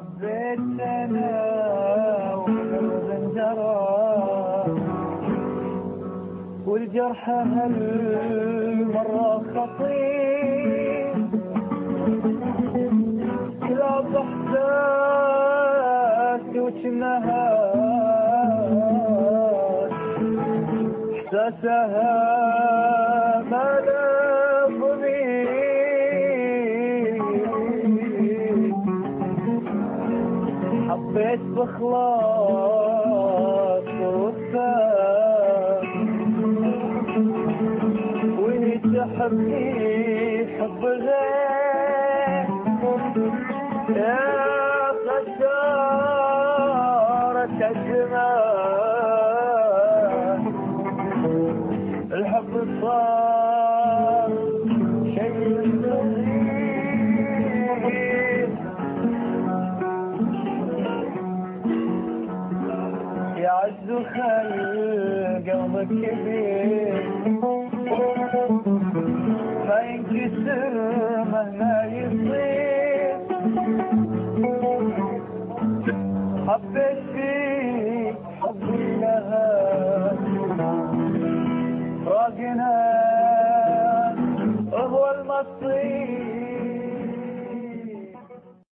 حبيت انا وقلب انجرى والجرح هالمرة خطير لا بإحساسي وجنها إحساسها ما له ضمير حبيت بإخلاص ووفاء وهي تحبني حب غير يا خسارة الزمان الحب صار شيء صغير يعز خلق قلبك كبير ما ينكسر مهما يصير حبيت فيك حبي لها راقنا هو المصير